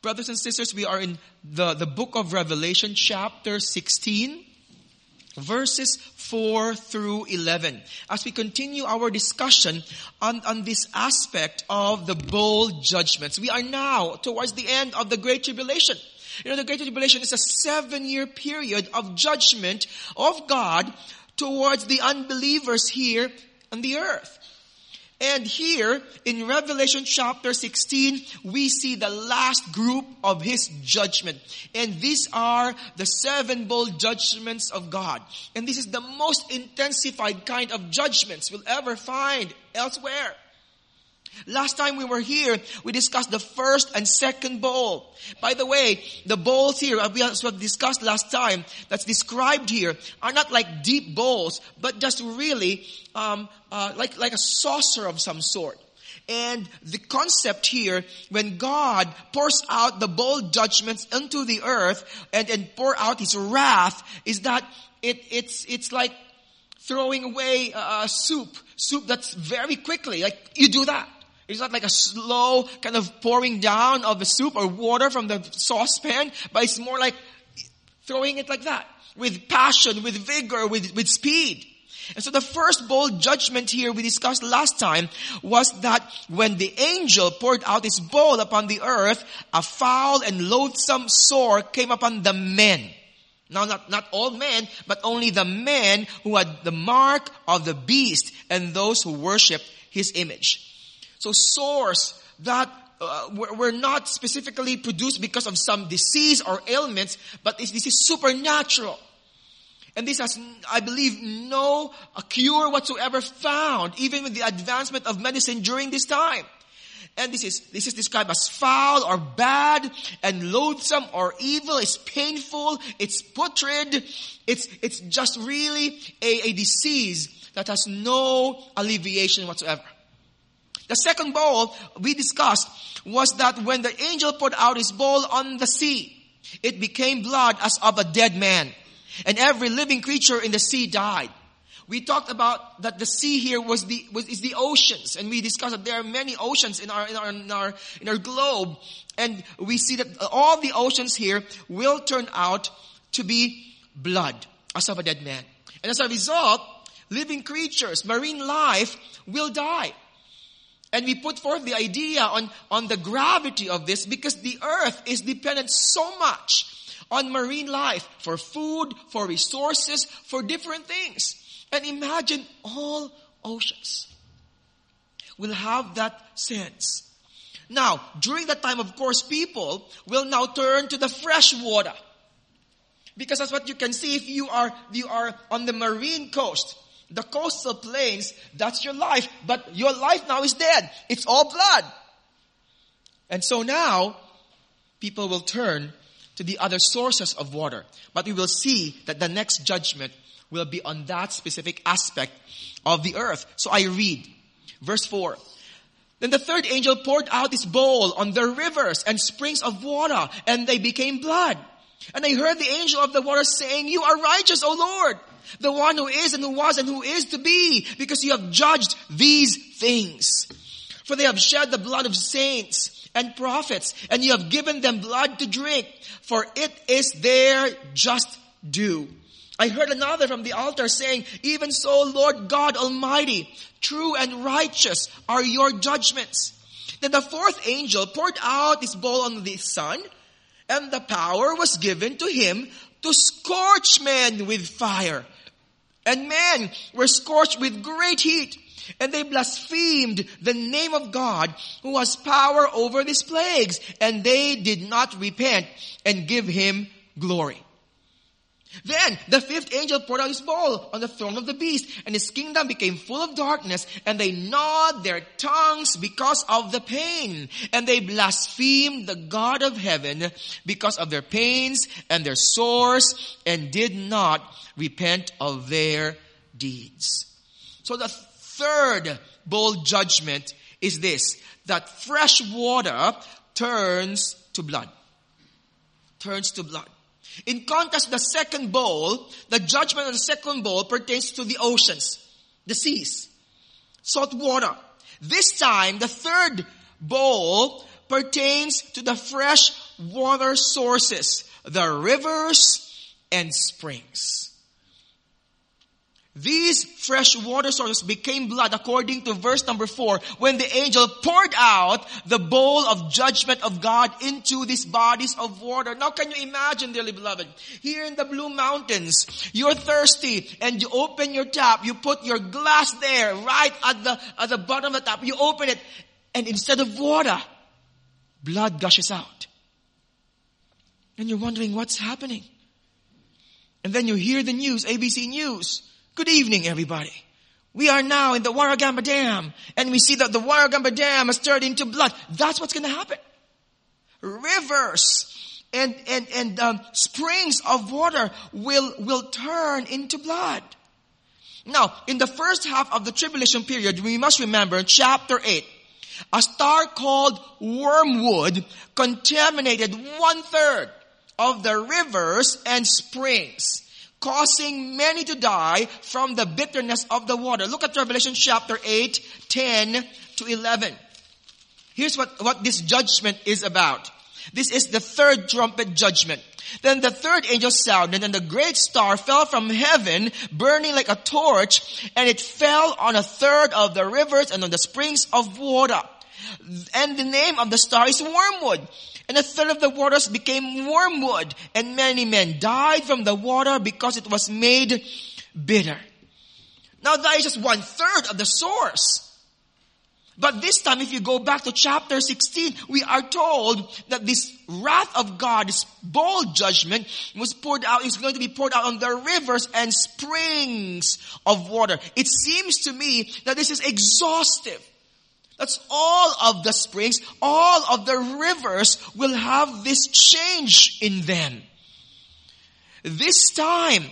Brothers and sisters, we are in the book of Revelation, chapter 16, verses 4 through 11. As we continue our discussion on this aspect of the bowl judgments, we are now towards the end of the Great Tribulation. You know, the Great Tribulation is a 7-year period of judgment of God towards the unbelievers here on the earth. And here in Revelation chapter 16, we see the last group of His judgment. And these are the 7 bowl judgments of God. And this is the most intensified kind of judgments we'll ever find elsewhere. Last time we were here, we discussed the first and second bowl. By the way, the bowls here, we discussed last time, that's described here, are not like deep bowls, but just really like a saucer of some sort. And the concept here, when God pours out the bowl judgments into the earth and pour out His wrath, is that it's like throwing away soup that's very quickly, like you do that. It's not like a slow kind of pouring down of the soup or water from the saucepan, but it's more like throwing it like that, with passion, with vigor, with speed. And so the first bowl judgment here we discussed last time was that when the angel poured out his bowl upon the earth, a foul and loathsome sore came upon the men. Now, not all men, but only the men who had the mark of the beast and those who worshipped his image. So sores that were not specifically produced because of some disease or ailments, but this is supernatural. And this has, I believe, no cure whatsoever found, even with the advancement of medicine during this time. And this is described as foul or bad and loathsome or evil. It's painful. It's putrid. It's just really a disease that has no alleviation whatsoever. The second bowl we discussed was that when the angel poured out his bowl on the sea, it became blood as of a dead man. And every living creature in the sea died. We talked about that the sea here is the oceans, and we discussed that there are many oceans in our globe, and we see that all the oceans here will turn out to be blood as of a dead man. And as a result, living creatures, marine life will die. And we put forth the idea on the gravity of this because the earth is dependent so much on marine life for food, for resources, for different things. And imagine all oceans will have that sense. Now, during that time, of course, people will now turn to the fresh water. Because that's what you can see if you are on the marine coast. The coastal plains, that's your life. But your life now is dead. It's all blood. And so now, people will turn to the other sources of water. But we will see that the next judgment will be on that specific aspect of the earth. So I read, verse 4. Then the third angel poured out his bowl on the rivers and springs of water, and they became blood. And I heard the angel of the water saying, "You are righteous, O Lord, the one who is and who was and who is to be, because you have judged these things. For they have shed the blood of saints and prophets, and you have given them blood to drink, for it is their just due." I heard another from the altar saying, "Even so, Lord God Almighty, true and righteous are your judgments." Then the fourth angel poured out his bowl on the sun, and the power was given to him to scorch men with fire. And men were scorched with great heat, and they blasphemed the name of God who has power over these plagues, and they did not repent and give him glory. Then the fifth angel poured out his bowl on the throne of the beast, and his kingdom became full of darkness, and they gnawed their tongues because of the pain, and they blasphemed the God of heaven because of their pains and their sores, and did not repent of their deeds. So the third bowl judgment is this, that fresh water turns to blood. Turns to blood. In contrast to the second bowl, the judgment of the second bowl pertains to the oceans, the seas, salt water. This time, the third bowl pertains to the fresh water sources, the rivers and springs. These fresh water sources became blood according to verse number 4 when the angel poured out the bowl of judgment of God into these bodies of water. Now can you imagine, dearly beloved, here in the Blue Mountains, you're thirsty and you open your tap, you put your glass there right at the bottom of the tap, you open it, and instead of water, blood gushes out. And you're wondering what's happening. And then you hear the news, ABC News. Good evening, everybody. We are now in the Warragamba Dam, and we see that the Warragamba Dam has turned into blood. That's what's going to happen. Rivers and springs of water will turn into blood. Now, in the first half of the tribulation period, we must remember chapter 8. A star called wormwood contaminated 1/3 of the rivers and springs, causing many to die from the bitterness of the water. Look at Revelation chapter 8, 10 to 11. Here's what this judgment is about. This is the third trumpet judgment. Then the third angel sounded, and the great star fell from heaven, burning like a torch, and it fell on 1/3 of the rivers and on the springs of water. And the name of the star is Wormwood. And 1/3 of the waters became wormwood, and many men died from the water because it was made bitter. Now that is just 1/3 of the source. But this time, if you go back to chapter 16, we are told that this wrath of God, this bold judgment, is going to be poured out on the rivers and springs of water. It seems to me that this is exhaustive. That's all of the springs, all of the rivers will have this change in them. This time,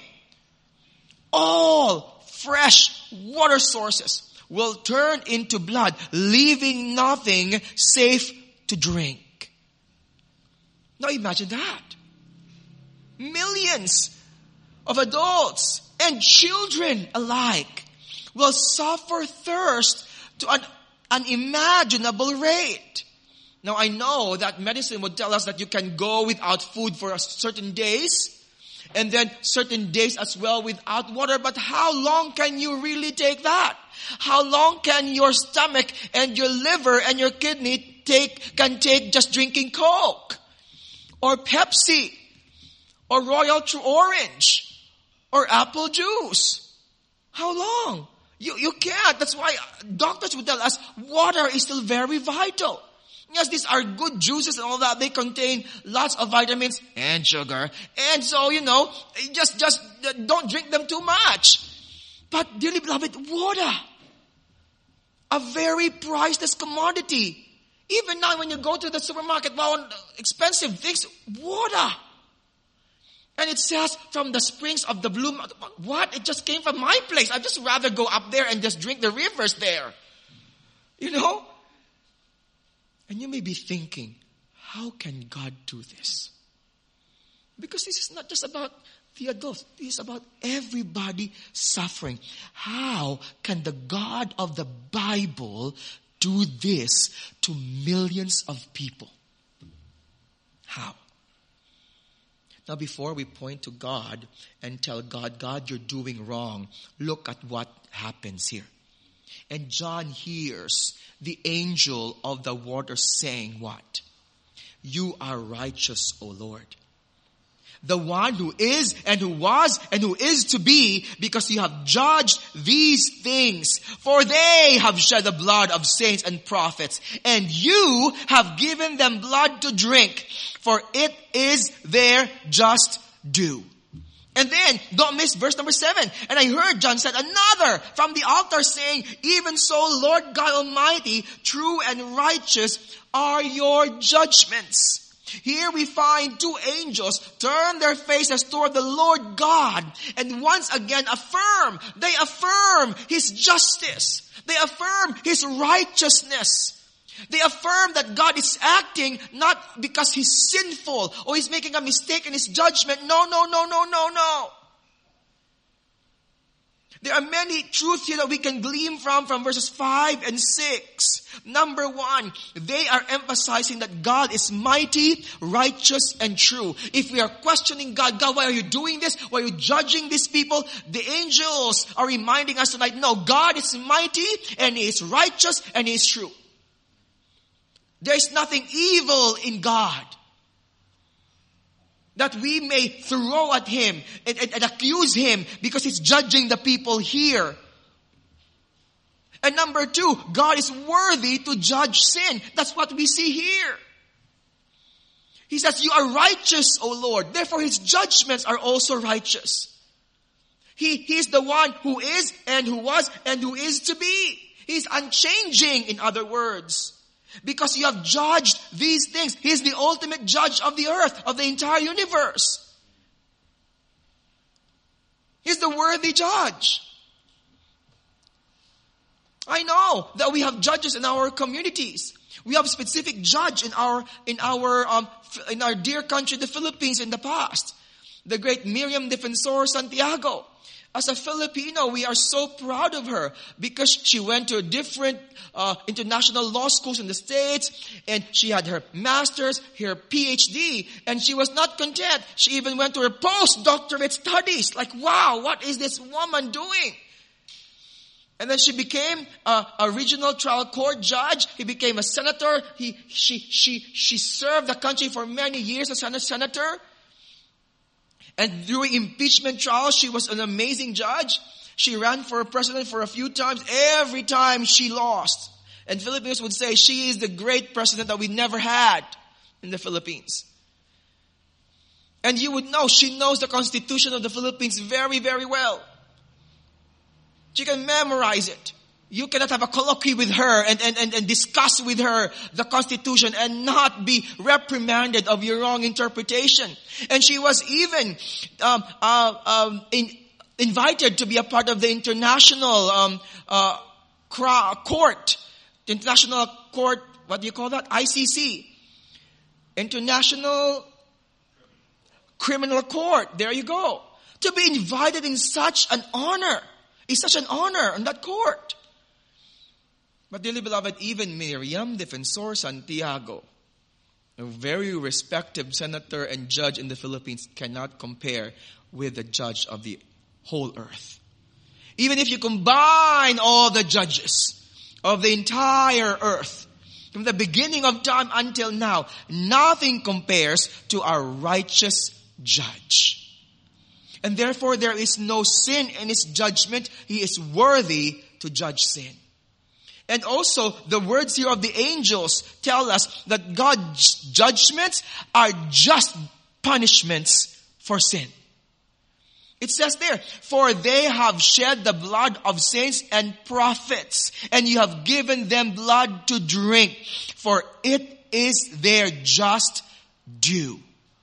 all fresh water sources will turn into blood, leaving nothing safe to drink. Now imagine that. Millions of adults and children alike will suffer thirst to an unimaginable rate. Now I know that medicine would tell us that you can go without food for certain days, and then certain days as well without water. But how long can you really take that? How long can your stomach and your liver and your kidney take just drinking Coke or Pepsi or Royal True Orange or apple juice? How long? You can't. That's why doctors would tell us water is still very vital. Yes, these are good juices and all that. They contain lots of vitamins and sugar. And so, just don't drink them too much. But dearly beloved, water, a very priceless commodity. Even now when you go to the supermarket, expensive things, water. And it says from the springs of the Blue Mountain. What? It just came from my place. I'd just rather go up there and just drink the rivers there. And you may be thinking, how can God do this? Because this is not just about the adults. This is about everybody suffering. How can the God of the Bible do this to millions of people? How? Now before we point to God and tell God, you're doing wrong, look at what happens here. And John hears the angel of the water saying what? You are righteous, O Lord. The one who is and who was and who is to be, because you have judged these things. For they have shed the blood of saints and prophets, and you have given them blood to drink, for it is their just due. And then, don't miss verse number 7. And I heard John said another from the altar saying, even so, Lord God Almighty, true and righteous are your judgments. Here we find two angels turn their faces toward the Lord God and once again they affirm His justice. They affirm His righteousness. They affirm that God is acting not because He's sinful or He's making a mistake in His judgment. No. There are many truths here that we can glean from verses 5 and 6. Number 1, they are emphasizing that God is mighty, righteous, and true. If we are questioning God, why are you doing this? Why are you judging these people? The angels are reminding us tonight, no, God is mighty, and He is righteous, and He is true. There is nothing evil in God that we may throw at Him and accuse Him because He's judging the people here. And number 2, God is worthy to judge sin. That's what we see here. He says, you are righteous, O Lord. Therefore His judgments are also righteous. He is the one who is and who was and who is to be. He's unchanging, in other words. Because you have judged these things. He is the ultimate judge of the earth, of the entire universe. He's the worthy judge. I know that we have judges in our communities. We have specific judge in our dear country, the Philippines, in the past. The great Miriam Defensor Santiago. As a Filipino, we are so proud of her because she went to different international law schools in the States, and she had her master's, her PhD, and she was not content. She even went to her postdoctorate studies. Like, wow, what is this woman doing? And then she became a regional trial court judge. He became a senator. She served the country for many years as a senator. And during impeachment trials, she was an amazing judge. She ran for president for a few times. Every time she lost. And Filipinos would say she is the great president that we never had in the Philippines. And you would know, she knows the Constitution of the Philippines very, very well. She can memorize it. You cannot have a colloquy with her and discuss with her the Constitution and not be reprimanded of your wrong interpretation. And she was even invited to be a part of the international court. The international court, what do you call that? ICC. International Criminal Court. There you go. To be invited in such an honor. It's such an honor in that court. But dearly beloved, even Miriam Defensor Santiago, a very respected senator and judge in the Philippines, cannot compare with the judge of the whole earth. Even if you combine all the judges of the entire earth, from the beginning of time until now, nothing compares to our righteous judge. And therefore there is no sin in His judgment. He is worthy to judge sin. And also, the words here of the angels tell us that God's judgments are just punishments for sin. It says there, for they have shed the blood of saints and prophets, and you have given them blood to drink, for it is their just due.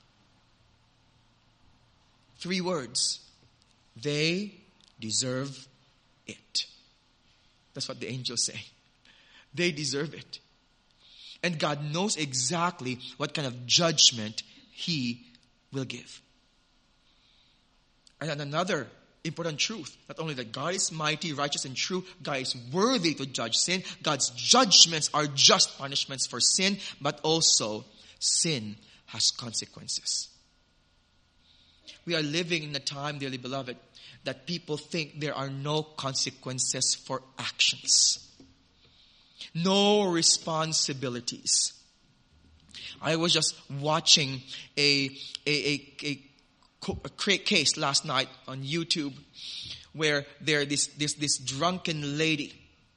3 words. They deserve it. That's what the angels say. They deserve it. And God knows exactly what kind of judgment He will give. And another important truth, not only that God is mighty, righteous, and true, God is worthy to judge sin. God's judgments are just punishments for sin, but also sin has consequences. We are living in a time, dearly beloved, that people think there are no consequences for actions. No responsibilities. I was just watching a case last night on YouTube where there this drunken lady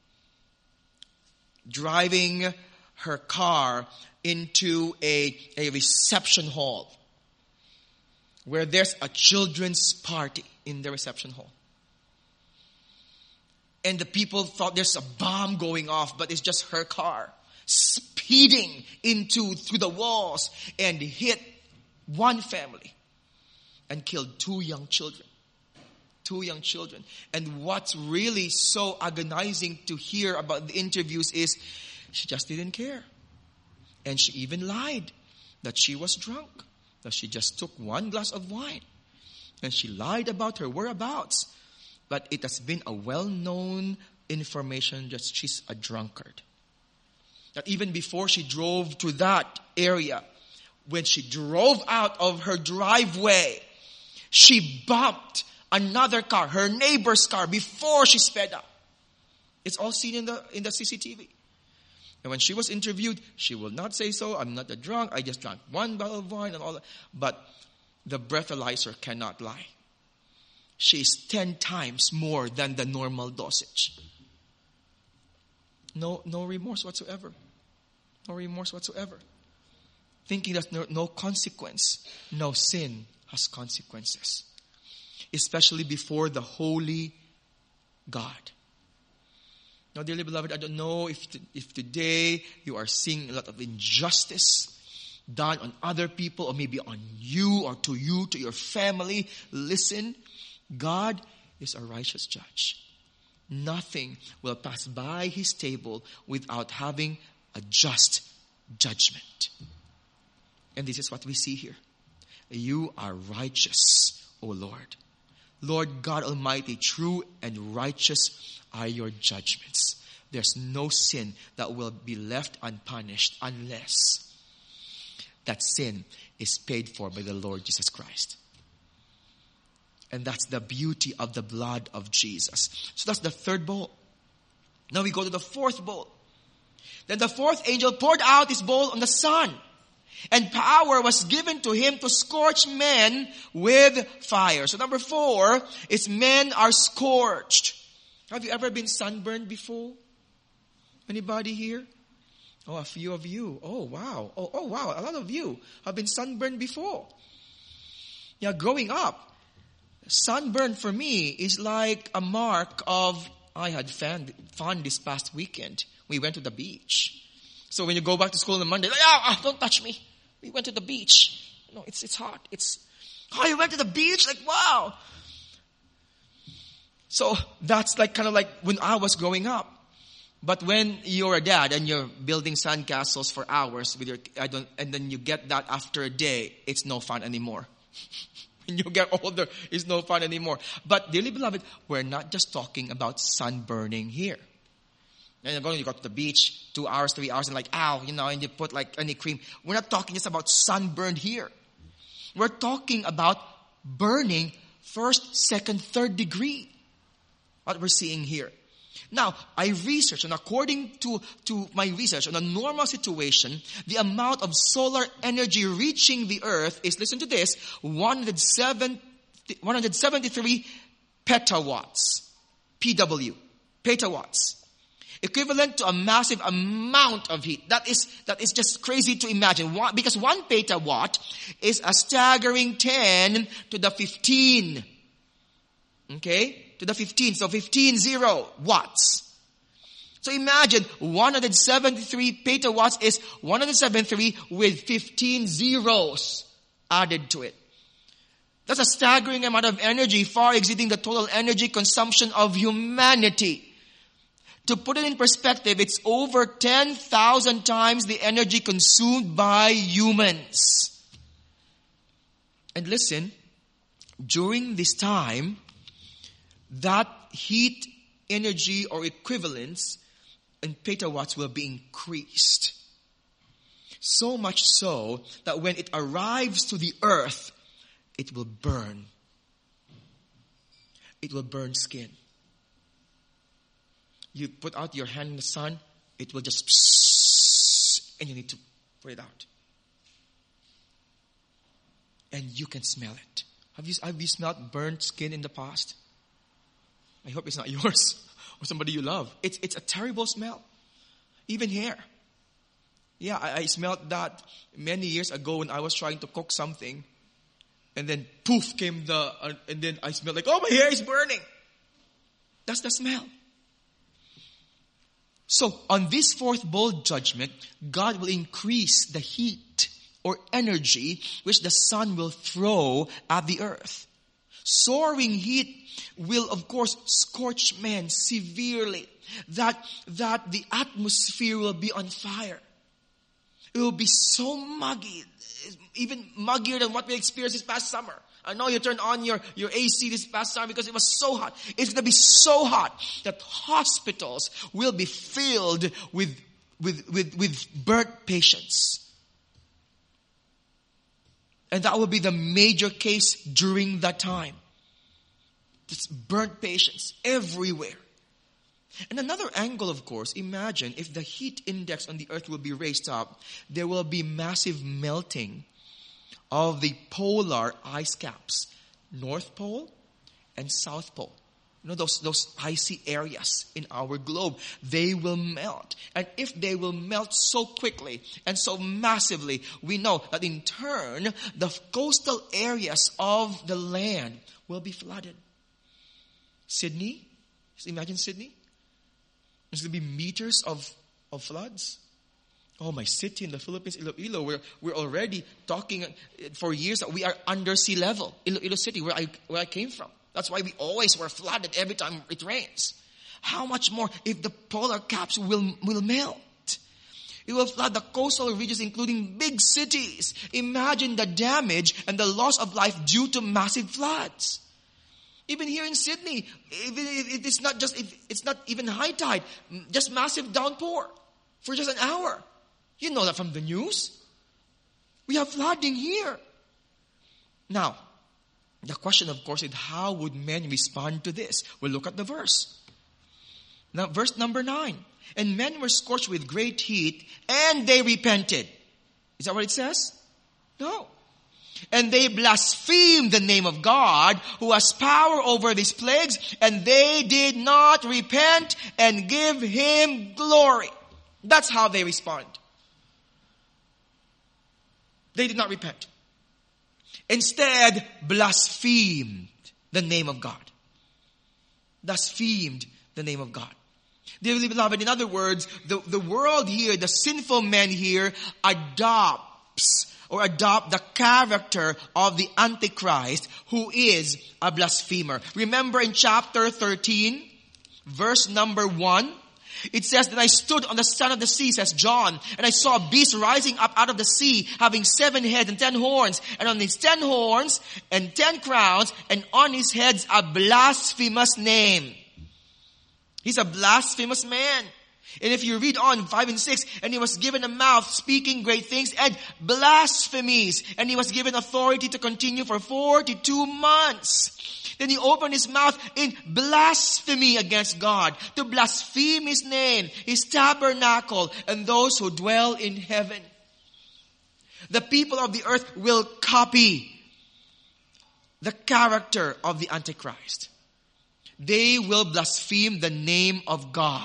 driving her car into a reception hall where there's a children's party in the reception hall. And the people thought there's a bomb going off, but it's just her car speeding through the walls and hit one family and killed 2 young children. 2 young children. And what's really so agonizing to hear about the interviews is she just didn't care. And she even lied that she was drunk, that she just took 1 glass of wine. And she lied about her whereabouts. but it has been a well-known information that she's a drunkard. That even before she drove to that area, when she drove out of her driveway, she bumped another car, her neighbor's car, before she sped up. It's all seen in the CCTV. And when she was interviewed, she will not say so. I'm not a drunk. I just drank one bottle of wine and all that. But the breathalyzer cannot lie. She is 10 times more than the normal dosage. No remorse whatsoever. No remorse whatsoever. Thinking that no consequence. No, sin has consequences. Especially before the holy God. Now, dearly beloved, I don't know if today you are seeing a lot of injustice done on other people, or maybe on you, or to you, to your family. Listen, God is a righteous judge. Nothing will pass by His table without having a just judgment. And this is what we see here. You are righteous, O Lord. Lord God Almighty, true and righteous are your judgments. There's no sin that will be left unpunished unless that sin is paid for by the Lord Jesus Christ. And that's the beauty of the blood of Jesus. So that's the third bowl. Now we go to the fourth bowl. Then the fourth angel poured out his bowl on the sun, and power was given to him to scorch men with fire. So number 4 is men are scorched. Have you ever been sunburned before? Anybody here? Oh, a few of you. Oh, wow. Oh, wow. A lot of you have been sunburned before. Yeah, growing up, sunburn for me is like a mark of, I had fun this past weekend. We went to the beach. So when you go back to school on Monday, like, don't touch me. We went to the beach. No, it's hot. You went to the beach? Like, wow. So that's kind of like when I was growing up. But when you're a dad and you're building sandcastles for hours and then you get that after a day, it's no fun anymore. When you get older, it's no fun anymore. But dearly beloved, we're not just talking about sunburning here. And you go to the beach 2 hours, 3 hours, and and you put any cream. We're not talking just about sunburn here. We're talking about burning 1st, 2nd, 3rd degree. What we're seeing here. Now, I researched, and according to my research, on a normal situation, the amount of solar energy reaching the earth is, listen to this, 173 petawatts. PW. Petawatts. Equivalent to a massive amount of heat. That is just crazy to imagine. Because 1 petawatt is a staggering 10 to the 15. Okay? To the 15. So 15 watts. So imagine 173 petawatts is 173 with 15 zeros added to it. That's a staggering amount of energy, far exceeding the total energy consumption of humanity. To put it in perspective, it's over 10,000 times the energy consumed by humans. And listen, during this time, that heat energy or equivalence in petawatts will be increased. So much so that when it arrives to the earth, it will burn. It will burn skin. You put out your hand in the sun, it will just psss, and you need to put it out. And you can smell it. Have you smelled burnt skin in the past? I hope it's not yours or somebody you love. It's a terrible smell. Even hair. Yeah, I smelled that many years ago when I was trying to cook something. And then poof came and then I smelled like, oh, my hair is burning. That's the smell. So on this 4th bowl judgment, God will increase the heat or energy which the sun will throw at the earth. Soaring heat will, of course, scorch men severely. That the atmosphere will be on fire. It will be so muggy, even muggier than what we experienced this past summer. I know you turned on your AC this past summer because it was so hot. It's going to be so hot that hospitals will be filled with birth patients. And that will be the major case during that time. It's burnt patients everywhere. And another angle, of course, imagine if the heat index on the earth will be raised up, there will be massive melting of the polar ice caps, North Pole and South Pole. You know, those icy areas in our globe, they will melt. And if they will melt so quickly and so massively, we know that in turn, the coastal areas of the land will be flooded. Sydney, just imagine Sydney. There's going to be meters of floods. Oh, my city in the Philippines, Iloilo, we're already talking for years that we are under sea level. Iloilo City, where I came from. That's why we always were flooded every time it rains. How much more if the polar caps will melt? It will flood the coastal regions, including big cities. Imagine the damage and the loss of life due to massive floods. Even here in Sydney, it's not even high tide, just massive downpour for just an hour. You know that from the news. We have flooding here. Now, the question, of course, is how would men respond to this? We'll look at the verse. Now, verse number 9. And men were scorched with great heat, and they repented. Is that what it says? No. And they blasphemed the name of God, who has power over these plagues, and they did not repent and give him glory. That's how they respond. They did not repent. Instead, blasphemed the name of God. Blasphemed the name of God. Dearly beloved, in other words, the world here, the sinful men here, adopt the character of the Antichrist, who is a blasphemer. Remember in chapter 13, verse number 1, it says that I stood on the sand of the sea, says John, and I saw a beast rising up out of the sea, having 7 heads and 10 horns, and on his 10 horns and 10 crowns, and on his heads a blasphemous name. He's a blasphemous man. And if you read on 5 and 6, and he was given a mouth speaking great things and blasphemies, and he was given authority to continue for 42 months. Then he opened his mouth in blasphemy against God, to blaspheme his name, his tabernacle, and those who dwell in heaven. The people of the earth will copy the character of the Antichrist. They will blaspheme the name of God.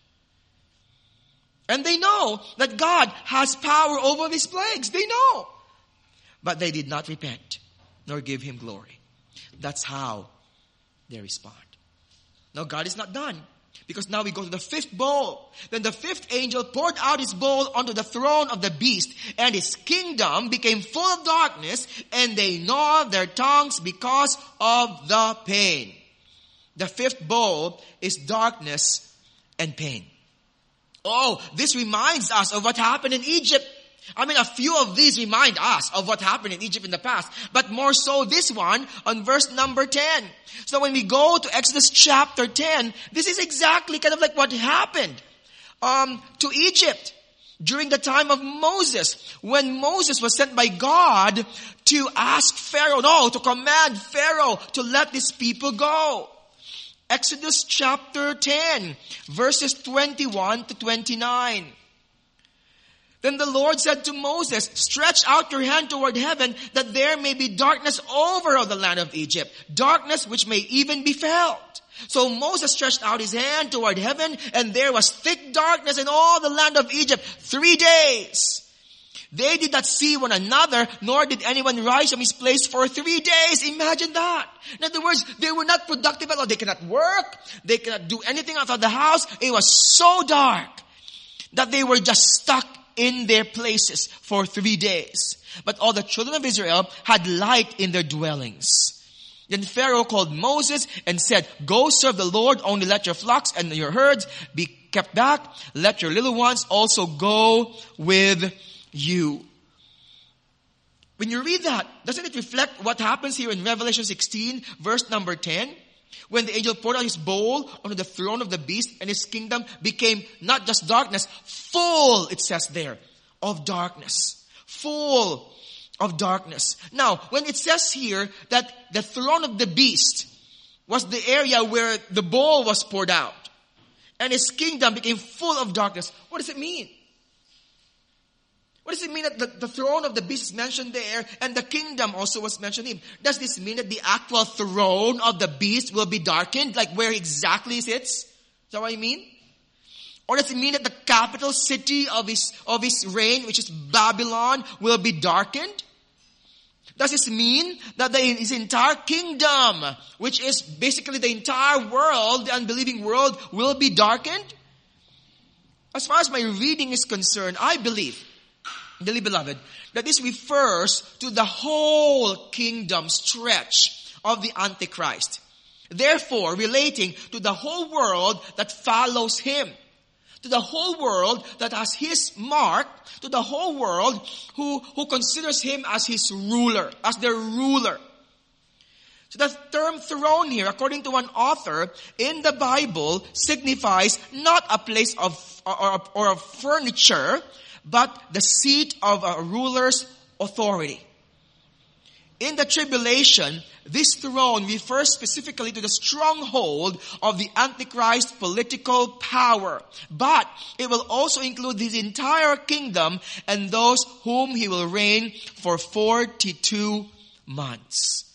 And they know that God has power over these plagues. They know. But they did not repent, nor give him glory. That's how they respond. Now God is not done, because now we go to the 5th bowl. Then the 5th angel poured out his bowl onto the throne of the beast, and his kingdom became full of darkness, and they gnawed their tongues because of the pain. The 5th bowl is darkness and pain. Oh, this reminds us of what happened in Egypt. I mean, a few of these remind us of what happened in Egypt in the past. But more so this one on verse number 10. So when we go to Exodus chapter 10, this is exactly kind of like what happened to Egypt during the time of Moses. When Moses was sent by God to ask Pharaoh, to command Pharaoh to let these people go. Exodus chapter 10, verses 21 to 29. Then the Lord said to Moses, stretch out your hand toward heaven, that there may be darkness over all the land of Egypt, darkness which may even be felt. So Moses stretched out his hand toward heaven, and there was thick darkness in all the land of Egypt 3 days. They did not see one another, nor did anyone rise from his place for 3 days. Imagine that. In other words, they were not productive at all. They cannot work. They cannot do anything outside the house. It was so dark that they were just stuck in their places for 3 days. But all the children of Israel had light in their dwellings. Then Pharaoh called Moses and said, go serve the Lord, only let your flocks and your herds be kept back. Let your little ones also go with you. When you read that, doesn't it reflect what happens here in Revelation 16, verse number 10? When the angel poured out his bowl onto the throne of the beast, and his kingdom became not just darkness, full, it says there, of darkness. Full of darkness. Now, when it says here that the throne of the beast was the area where the bowl was poured out, and his kingdom became full of darkness, what does it mean? What does it mean that the throne of the beast is mentioned there and the kingdom also was mentioned in? Does this mean that the actual throne of the beast will be darkened, like where exactly it sits? Is that what you mean? Or does it mean that the capital city of his reign, which is Babylon, will be darkened? Does this mean that his entire kingdom, which is basically the entire world, the unbelieving world, will be darkened? As far as my reading is concerned, I believe, dearly beloved, that this refers to the whole kingdom stretch of the Antichrist. Therefore, relating to the whole world that follows him. To the whole world that has his mark. To the whole world who considers him as his ruler, as their ruler. So the term throne here, according to one author, in the Bible signifies not a place of or of furniture, but the seat of a ruler's authority. In the tribulation, this throne refers specifically to the stronghold of the Antichrist political power. But it will also include his entire kingdom and those whom he will reign for 42 months.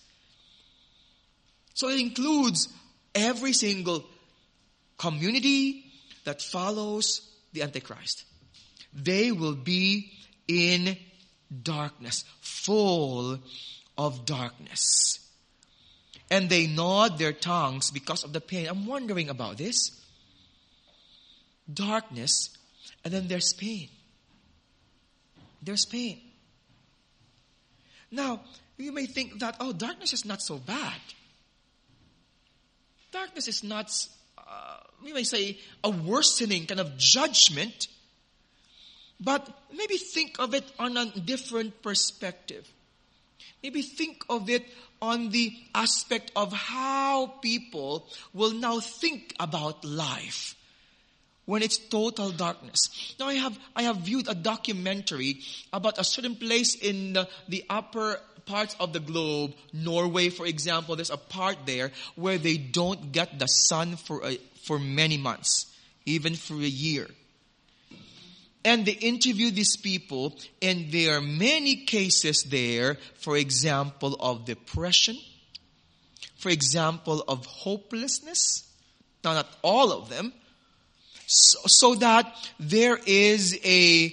So it includes every single community that follows the Antichrist. They will be in darkness, full of darkness. And they gnawed their tongues because of the pain. I'm wondering about this. Darkness, and then there's pain. There's pain. Now, you may think that, darkness is not so bad. Darkness is not, we may say, a worsening kind of judgment. But maybe think of it on a different perspective. Maybe think of it on the aspect of how people will now think about life when it's total darkness. Now I have viewed a documentary about a certain place in the upper parts of the globe, Norway for example. There's a part there where they don't get the sun for many months, even for a year. And they interview these people, and there are many cases there, for example, of depression, for example, of hopelessness. Now, not all of them. So that there is a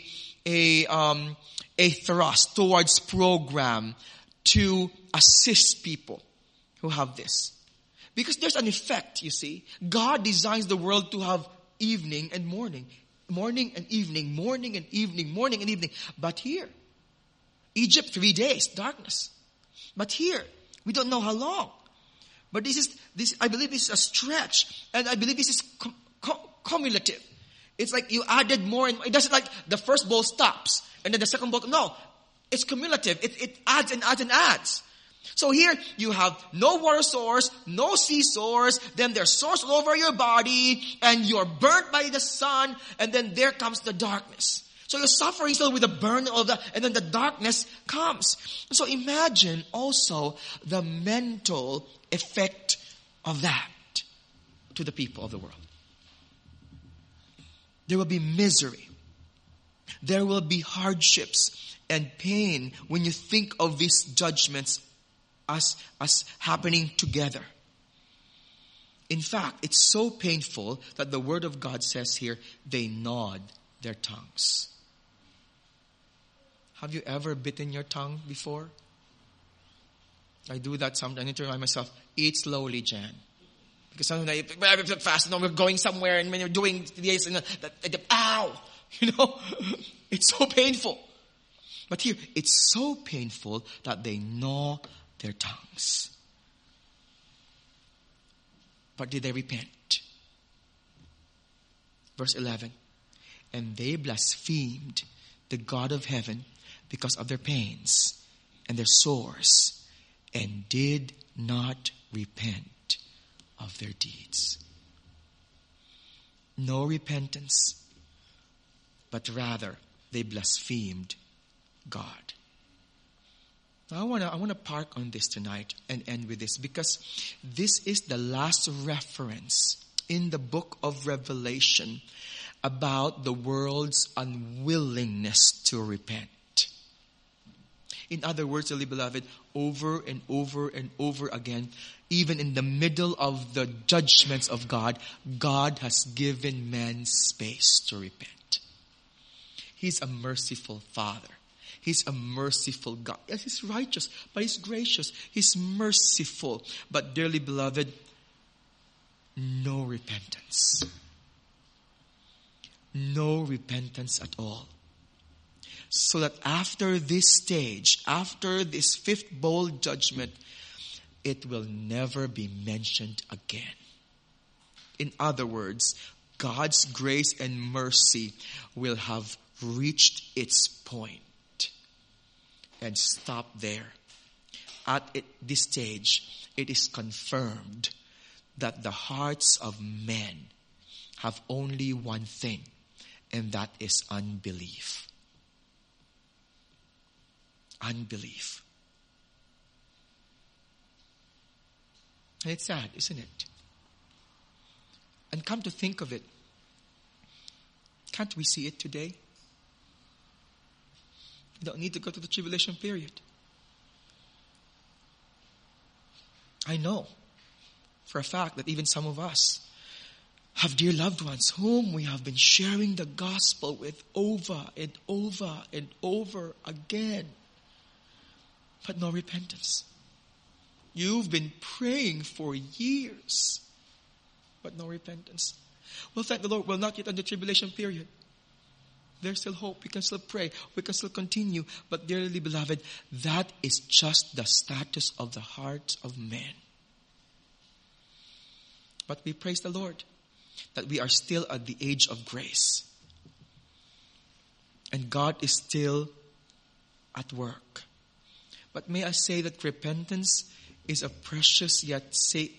thrust towards program to assist people who have this. Because there's an effect, you see. God designs the world to have evening and morning. Morning and evening, morning and evening, morning and evening. But here, Egypt, 3 days, darkness. But here, we don't know how long. But I believe this is a stretch. And I believe this is cumulative. It's like you added more, and it doesn't like the first bowl stops. And then the second bowl, no. It's cumulative. It adds and adds and adds. So here, you have no water source, no sea source, then there's source all over your body, and you're burnt by the sun, and then there comes the darkness. So you're suffering still with the burn of that, and then the darkness comes. So imagine also the mental effect of that to the people of the world. There will be misery. There will be hardships and pain when you think of these judgments as happening together. In fact, it's so painful that the Word of God says here, they gnawed their tongues. Have you ever bitten your tongue before? I do that sometimes. I need to remind myself, eat slowly, Jan. Because sometimes I fast, we're going somewhere, and when you're doing this, ow! It's so painful. But here, it's so painful that they gnaw their tongues. But did they repent? Verse 11. And they blasphemed the God of heaven because of their pains, and their sores, and did not repent of their deeds. No repentance, but rather they blasphemed God. Now I want to park on this tonight and end with this, because this is the last reference in the book of Revelation about the world's unwillingness to repent. In other words, dearly beloved, over and over and over again, even in the middle of the judgments of God, God has given man space to repent. He's a merciful Father. He's a merciful God. Yes, He's righteous, but He's gracious. He's merciful. But dearly beloved, no repentance. No repentance at all. So that after this stage, after this fifth bowl judgment, it will never be mentioned again. In other words, God's grace and mercy will have reached its point and stop there. This stage, it is confirmed that the hearts of men have only one thing, and that is unbelief. Unbelief. And it's sad, isn't it? And come to think of it, can't we see it today? You don't need to go to the tribulation period. I know for a fact that even some of us have dear loved ones whom we have been sharing the gospel with over and over and over again. But no repentance. You've been praying for years, but no repentance. Well, thank the Lord, we're not yet on the tribulation period. There's still hope. We can still pray. We can still continue. But dearly beloved, that is just the status of the hearts of men. But we praise the Lord that we are still at the age of grace. And God is still at work. But may I say that repentance is a precious yet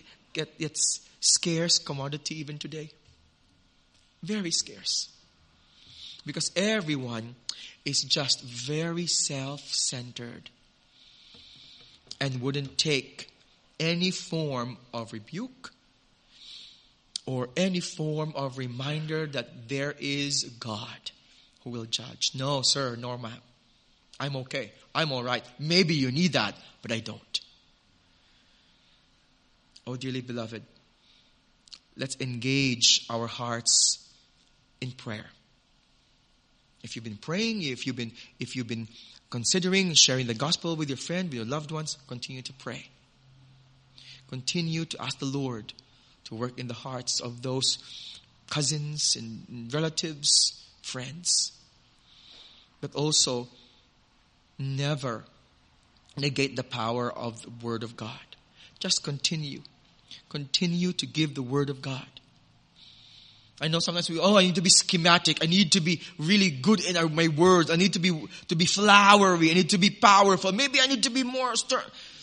scarce commodity even today. Very scarce. Because everyone is just very self-centered and wouldn't take any form of rebuke or any form of reminder that there is God who will judge. No, sir, nor ma'am. I'm okay. I'm all right. Maybe you need that, but I don't. Oh, dearly beloved, let's engage our hearts in prayer. If you've been praying, if you've been considering sharing the gospel with your friend, with your loved ones, continue to pray. Continue to ask the Lord to work in the hearts of those cousins and relatives, friends. But also, never negate the power of the Word of God. Just continue. Continue to give the Word of God. I know sometimes I need to be schematic. I need to be really good in my words. I need to be flowery. I need to be powerful. Maybe I need to be more stern.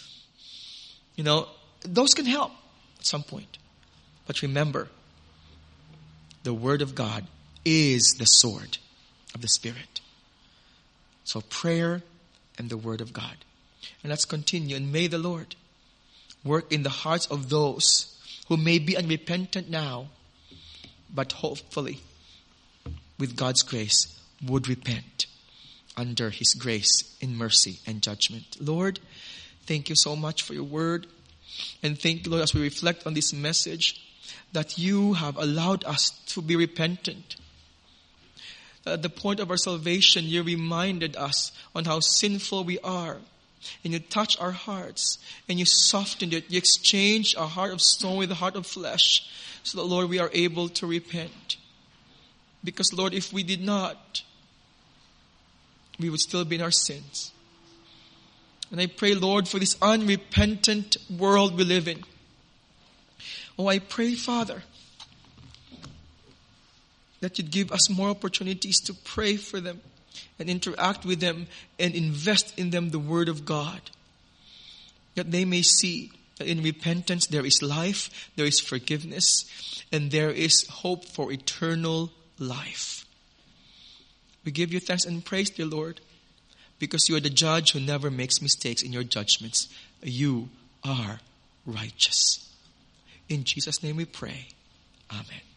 Those can help at some point. But remember, the Word of God is the sword of the Spirit. So prayer and the Word of God. And let's continue. And may the Lord work in the hearts of those who may be unrepentant now, but hopefully, with God's grace, would repent under His grace in mercy and judgment. Lord, thank you so much for your word. And thank you, Lord, as we reflect on this message, that you have allowed us to be repentant. At the point of our salvation, you reminded us on how sinful we are. And you touch our hearts and you softened it. You exchange a heart of stone with a heart of flesh, so that, Lord, we are able to repent. Because, Lord, if we did not, we would still be in our sins. And I pray, Lord, for this unrepentant world we live in. Oh, I pray, Father, that you'd give us more opportunities to pray for them. and interact with them and invest in them the Word of God, that they may see that in repentance there is life, there is forgiveness, and there is hope for eternal life. We give you thanks and praise, dear Lord, because you are the judge who never makes mistakes in your judgments. You are righteous. In Jesus' name we pray. Amen.